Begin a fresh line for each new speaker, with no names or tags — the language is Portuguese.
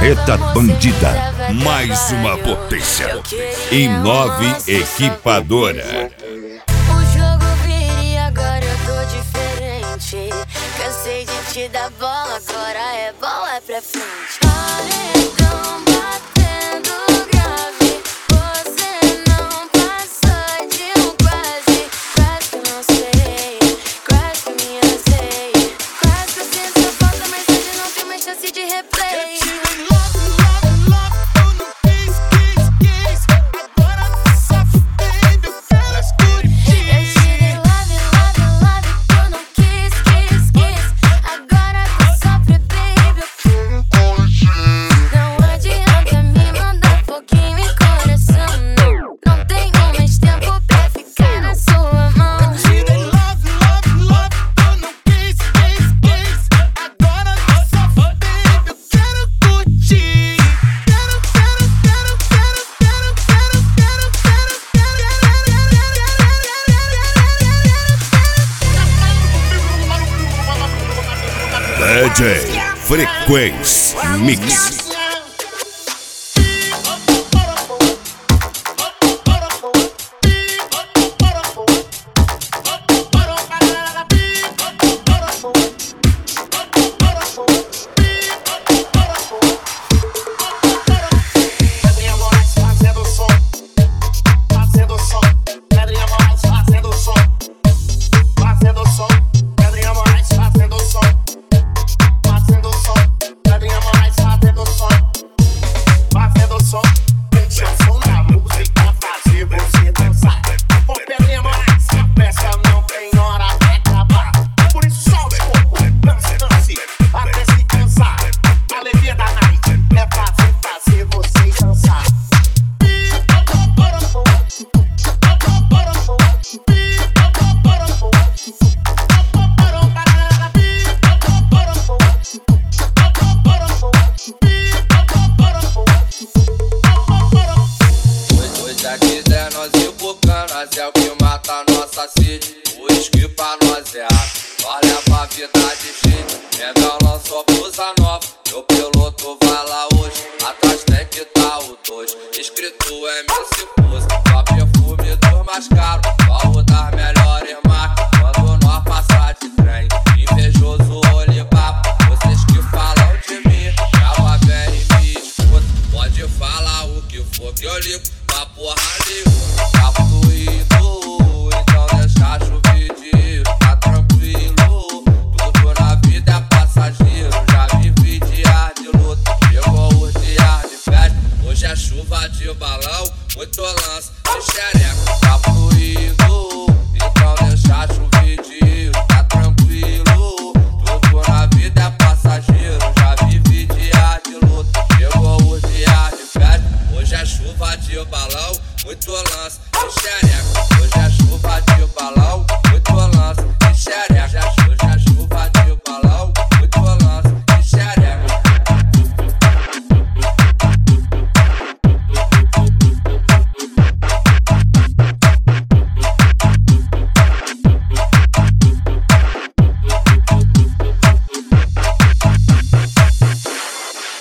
Marreta Bandida, mais uma potência. Em 9 Equipadora.
O jogo vira e agora eu tô diferente. Cansei de te dar bola, agora é bola pra frente. Paredão batendo grave, você não passou de um quase. Quase que eu não sei, quase que eu me arrasei. Quase que eu sinto sua falta, mas hoje não tem mais chance de replay.
DJ Frequência Mix.
É o que mata a nossa sede. O uísque pra nós é água, só leva a vida de shit. Mengão lançou blusa nova, meu piloto vai lá hoje. Atrás tem que tá o 2, escrito MC Fusa. Só perfume dos mais caros, só o das melhores marcas. Quando nós passar de trem, invejoso olhe papo. Vocês que falam de mim, já vem e me escuta. Pode falar o que for que eu ligo pra porra nenhuma. Tá fluido, então deixa chover dinheiro, tá tranquilo. Tudo na vida é passageiro, já vivi dias de luta, chegou os dias de festa. Hoje é chuva de balão, muito lance de xereca. Tá fluido, então deixa chover dinheiro, tá tranquilo. Tudo na vida é passageiro, já vivi dias de luta, chegou os dias de festa. Hoje é chuva de balão, muito lance de xereca. Hoje é chuva de balão, muito lance de xereca.